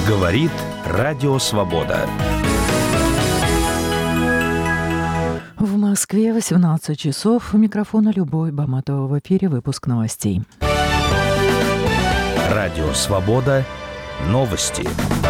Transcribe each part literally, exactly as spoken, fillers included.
Говорит Радио Свобода. В Москве восемнадцать часов. У микрофона Любовь Баматова. В эфире выпуск новостей. Радио Свобода. Новости.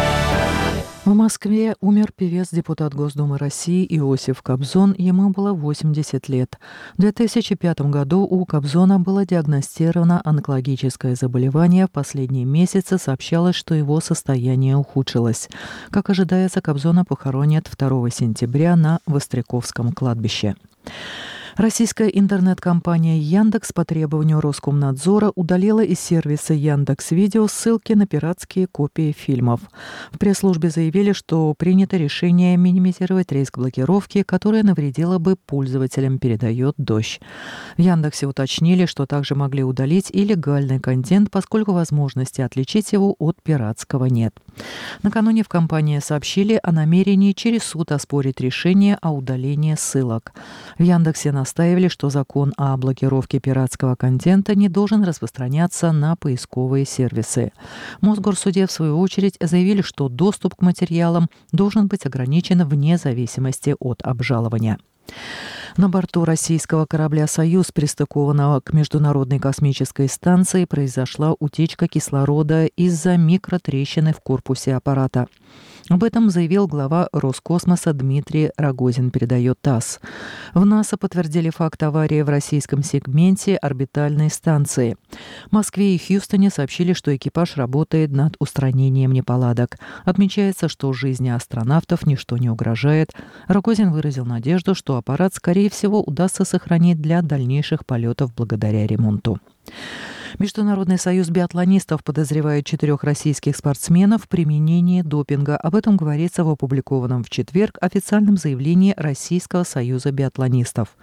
В Москве умер певец, депутат Госдумы России Иосиф Кобзон. Ему было восемьдесят лет. В две тысячи пятом году у Кобзона было диагностировано онкологическое заболевание. В последние месяцы сообщалось, что его состояние ухудшилось. Как ожидается, Кобзона похоронят второго сентября на Востряковском кладбище. Российская интернет-компания «Яндекс» по требованию Роскомнадзора удалила из сервиса Яндекс.Видео ссылки на пиратские копии фильмов. В пресс-службе заявили, что принято решение минимизировать риск блокировки, которая навредила бы пользователям, передает «Дождь». В Яндексе уточнили, что также могли удалить и легальный контент, поскольку возможности отличить его от пиратского нет. Накануне в компании сообщили о намерении через суд оспорить решение о удалении ссылок. В Яндексе на настаивали, что закон о блокировке пиратского контента не должен распространяться на поисковые сервисы. В Мосгорсуде, в свою очередь, заявили, что доступ к материалам должен быть ограничен вне зависимости от обжалования. На борту российского корабля «Союз», пристыкованного к Международной космической станции, произошла утечка кислорода из-за микротрещины в корпусе аппарата. Об этом заявил глава Роскосмоса Дмитрий Рогозин, передает ТАСС. В НАСА подтвердили факт аварии в российском сегменте орбитальной станции. В Москве и Хьюстоне сообщили, что экипаж работает над устранением неполадок. Отмечается, что жизни астронавтов ничто не угрожает. Рогозин выразил надежду, что аппарат, скорее всего, удастся сохранить для дальнейших полетов благодаря ремонту. Международный союз биатлонистов подозревает четырех российских спортсменов в применении допинга. Об этом говорится в опубликованном в четверг официальном заявлении Российского союза биатлонистов.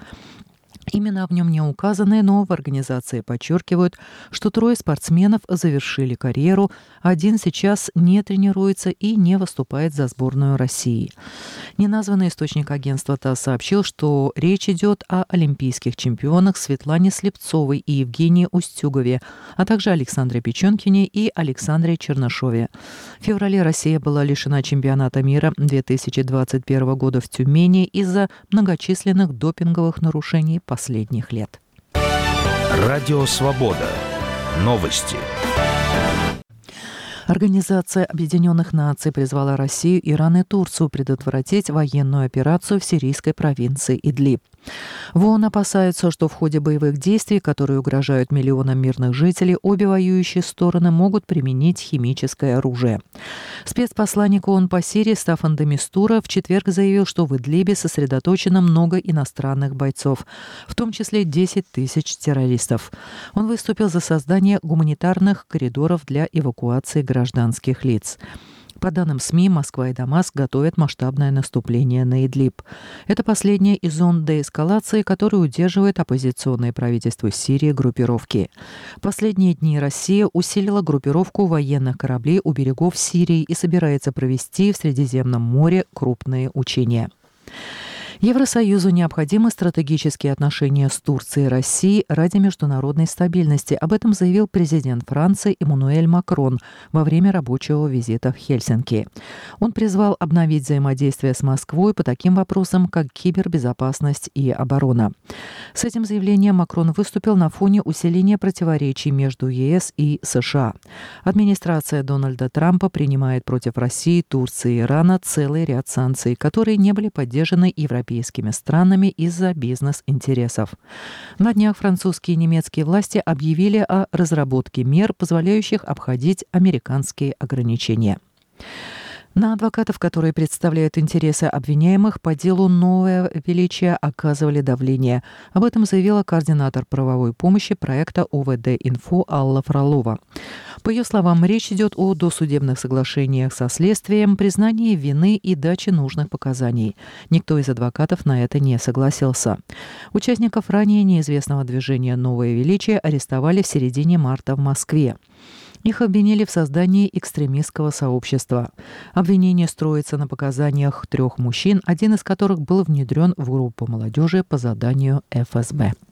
Имена в нем не указаны, но в организации подчеркивают, что трое спортсменов завершили карьеру, один сейчас не тренируется и не выступает за сборную России. Неназванный источник агентства ТАСС сообщил, что речь идет о олимпийских чемпионах Светлане Слепцовой и Евгении Устюгове, а также Александре Печенкине и Александре Чернышове. В феврале Россия была лишена чемпионата мира две тысячи двадцать первого года в Тюмени из-за многочисленных допинговых нарушений последних лет. Радио Свобода. Новости. Организация Объединенных Наций призвала Россию, Иран и Турцию предотвратить военную операцию в сирийской провинции Идлиб. В ООН опасаются, что в ходе боевых действий, которые угрожают миллионам мирных жителей, обе воюющие стороны могут применить химическое оружие. Спецпосланник ООН по Сирии Стаффан де Мистура в четверг заявил, что в Идлибе сосредоточено много иностранных бойцов, в том числе десять тысяч террористов. Он выступил за создание гуманитарных коридоров для эвакуации гражданских лиц. По данным СМИ, Москва и Дамаск готовят масштабное наступление на Идлиб. Это последняя из зон деэскалации, которую удерживает оппозиционное правительство Сирии группировки. В последние дни Россия усилила группировку военных кораблей у берегов Сирии и собирается провести в Средиземном море крупные учения. Евросоюзу необходимы стратегические отношения с Турцией и Россией ради международной стабильности. Об этом заявил президент Франции Эммануэль Макрон во время рабочего визита в Хельсинки. Он призвал обновить взаимодействие с Москвой по таким вопросам, как кибербезопасность и оборона. С этим заявлением Макрон выступил на фоне усиления противоречий между ЕС и США. Администрация Дональда Трампа принимает против России, Турции и Ирана целый ряд санкций, которые не были поддержаны европейскими странами из-за бизнес-интересов. На днях французские и немецкие власти объявили о разработке мер, позволяющих обходить американские ограничения. На адвокатов, которые представляют интересы обвиняемых по делу «Новое величие», оказывали давление. Об этом заявила координатор правовой помощи проекта ОВД-Инфо Алла Фролова. По ее словам, речь идет о досудебных соглашениях со следствием, признании вины и даче нужных показаний. Никто из адвокатов на это не согласился. Участников ранее неизвестного движения «Новое величие» арестовали в середине марта в Москве. Их обвинили в создании экстремистского сообщества. Обвинение строится на показаниях трех мужчин, один из которых был внедрен в группу молодежи по заданию эф эс бэ.